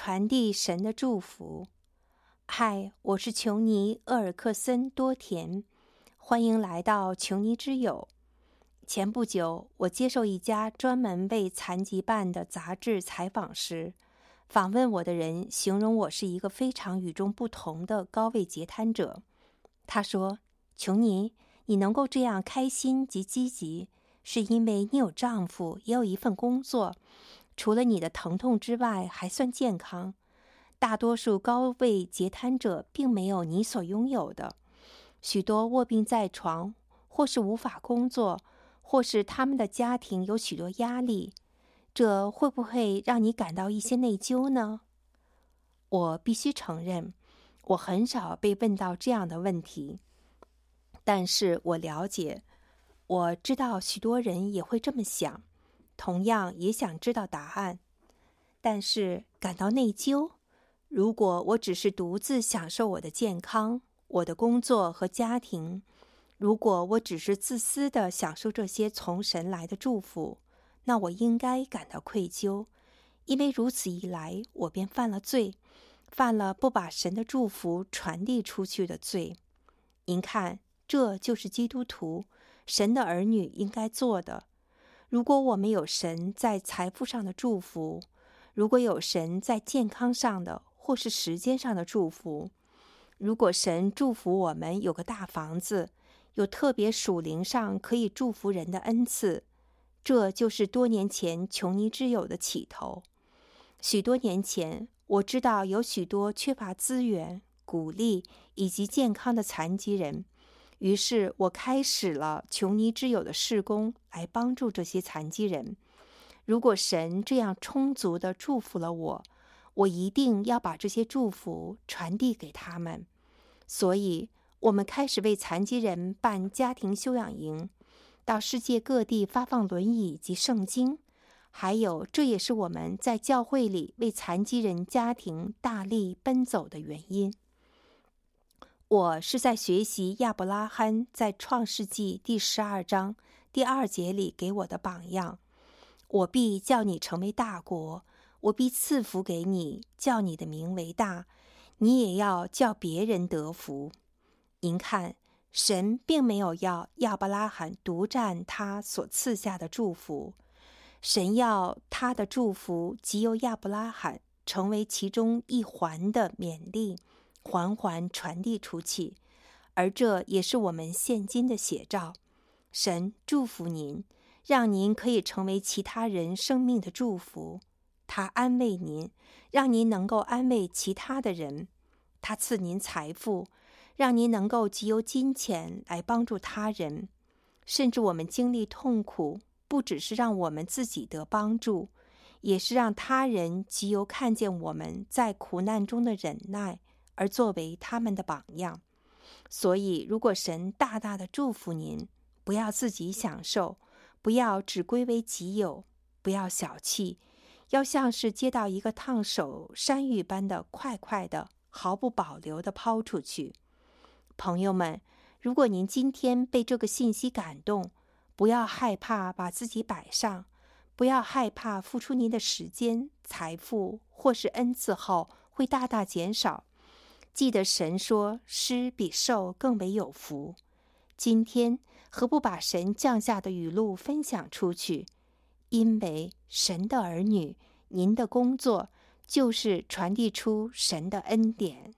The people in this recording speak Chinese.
传递神的祝福。嗨，我是琼尼·厄尔克森·多田，欢迎来到琼尼之友。前不久，我接受一家专门为残疾办的杂志采访时，访问我的人形容我是一个非常与众不同的高位截瘫者。他说：“琼尼，你能够这样开心及积极，是因为你有丈夫，也有一份工作，除了你的疼痛之外，还算健康。大多数高位截瘫者并没有你所拥有的，许多卧病在床，或是无法工作，或是他们的家庭有许多压力。这会不会让你感到一些内疚呢？”我必须承认，我很少被问到这样的问题，但是我知道许多人也会这么想，同样也想知道答案。但是感到内疚？如果我只是独自享受我的健康、我的工作和家庭，如果我只是自私地享受这些从神来的祝福，那我应该感到愧疚，因为如此一来，我便犯了罪，犯了不把神的祝福传递出去的罪。您看，这就是基督徒、神的儿女应该做的。如果我们有神在财富上的祝福，如果有神在健康上的或是时间上的祝福，如果神祝福我们有个大房子，有特别属灵上可以祝福人的恩赐，这就是多年前琼尼之友的起头。许多年前，我知道有许多缺乏资源、鼓励以及健康的残疾人，于是我开始了琼尼之友的事工，来帮助这些残疾人。如果神这样充足地祝福了我，我一定要把这些祝福传递给他们。所以，我们开始为残疾人办家庭休养营，到世界各地发放轮椅及圣经，还有这也是我们在教会里为残疾人家庭大力奔走的原因。我是在学习亚伯拉罕在创世纪第12章第2节里给我的榜样。我必叫你成为大国，我必赐福给你，叫你的名为大，你也要叫别人得福。您看，神并没有要亚伯拉罕独占他所赐下的祝福，神要他的祝福即由亚伯拉罕成为其中一环的勉励，环环传递出去，而这也是我们现今的写照。神祝福您，让您可以成为其他人生命的祝福。他安慰您，让您能够安慰其他的人。他赐您财富，让您能够藉由金钱来帮助他人。甚至我们经历痛苦，不只是让我们自己得帮助，也是让他人藉由看见我们在苦难中的忍耐，而作为他们的榜样。所以，如果神大大的祝福您，不要自己享受，不要只归为己有，不要小气，要像是接到一个烫手山芋般的快快的、毫不保留地抛出去。朋友们，如果您今天被这个信息感动，不要害怕把自己摆上，不要害怕付出您的时间、财富或是恩赐后会大大减少。记得神说，施比受更为有福。今天何不把神降下的语录分享出去？因为神的儿女，您的工作就是传递出神的恩典。